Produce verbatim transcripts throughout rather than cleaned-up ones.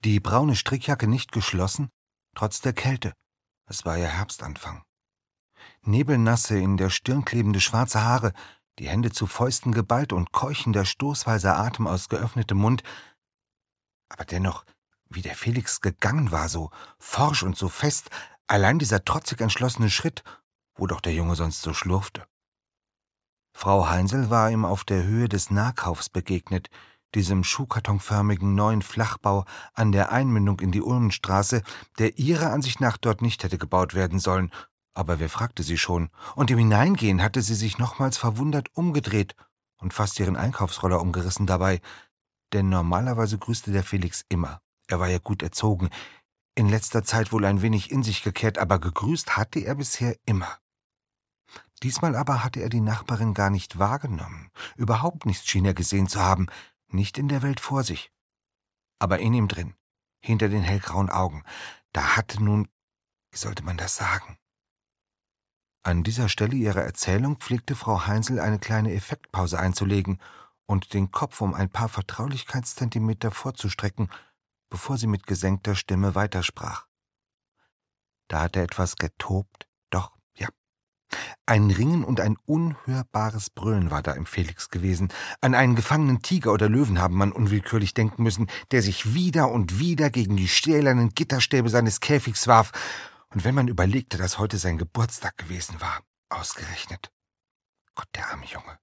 Die braune Strickjacke nicht geschlossen, trotz der Kälte. Es war ja Herbstanfang. Nebelnasse, in der Stirn klebende schwarze Haare, die Hände zu Fäusten geballt und keuchender, stoßweiser Atem aus geöffnetem Mund. Aber dennoch, wie der Felix gegangen war, so forsch und so fest, allein dieser trotzig entschlossene Schritt, wo doch der Junge sonst so schlurfte. Frau Heinzel war ihm auf der Höhe des Nahkaufs begegnet, diesem schuhkartonförmigen neuen Flachbau an der Einmündung in die Ulmenstraße, der ihrer Ansicht nach dort nicht hätte gebaut werden sollen. Aber wer fragte sie schon? Und im Hineingehen hatte sie sich nochmals verwundert umgedreht und fast ihren Einkaufsroller umgerissen dabei. Denn normalerweise grüßte der Felix immer. Er war ja gut erzogen, in letzter Zeit wohl ein wenig in sich gekehrt, aber gegrüßt hatte er bisher immer. Diesmal aber hatte er die Nachbarin gar nicht wahrgenommen. Überhaupt nichts schien er gesehen zu haben, nicht in der Welt vor sich. Aber in ihm drin, hinter den hellgrauen Augen, da hatte nun, wie sollte man das sagen? An dieser Stelle ihrer Erzählung pflegte Frau Heinzel eine kleine Effektpause einzulegen und den Kopf um ein paar Vertraulichkeitszentimeter vorzustrecken, bevor sie mit gesenkter Stimme weitersprach. Da hatte etwas getobt, doch, ja. Ein Ringen und ein unhörbares Brüllen war da im Felix gewesen. An einen gefangenen Tiger oder Löwen haben man unwillkürlich denken müssen, der sich wieder und wieder gegen die stählernen Gitterstäbe seines Käfigs warf. Und wenn man überlegte, dass heute sein Geburtstag gewesen war, ausgerechnet. Gott, der arme Junge.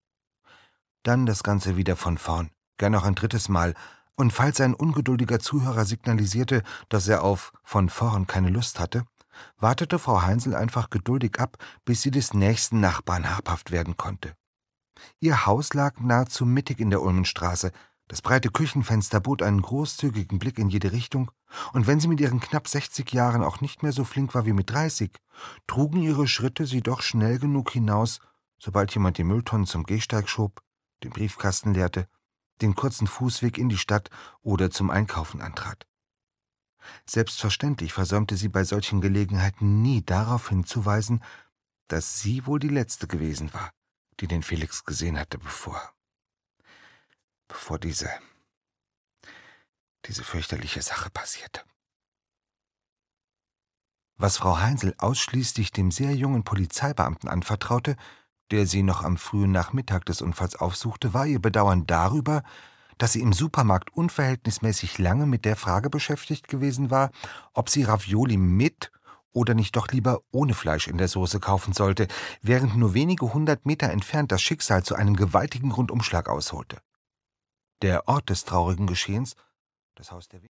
Dann das Ganze wieder von vorn, gern noch ein drittes Mal, und falls ein ungeduldiger Zuhörer signalisierte, dass er auf von vorn keine Lust hatte, wartete Frau Heinzel einfach geduldig ab, bis sie des nächsten Nachbarn habhaft werden konnte. Ihr Haus lag nahezu mittig in der Ulmenstraße. Das breite Küchenfenster bot einen großzügigen Blick in jede Richtung, und wenn sie mit ihren knapp sechzig Jahren auch nicht mehr so flink war wie mit dreißig, trugen ihre Schritte sie doch schnell genug hinaus, sobald jemand die Mülltonnen zum Gehsteig schob, den Briefkasten leerte, den kurzen Fußweg in die Stadt oder zum Einkaufen antrat. Selbstverständlich versäumte sie bei solchen Gelegenheiten nie darauf hinzuweisen, dass sie wohl die Letzte gewesen war, die den Felix gesehen hatte, bevor... bevor diese... diese fürchterliche Sache passierte. Was Frau Heinzel ausschließlich dem sehr jungen Polizeibeamten anvertraute, der sie noch am frühen Nachmittag des Unfalls aufsuchte, war ihr Bedauern darüber, dass sie im Supermarkt unverhältnismäßig lange mit der Frage beschäftigt gewesen war, ob sie Ravioli mit oder nicht doch lieber ohne Fleisch in der Soße kaufen sollte, während nur wenige hundert Meter entfernt das Schicksal zu einem gewaltigen Rundumschlag ausholte. Der Ort des traurigen Geschehens, das Haus der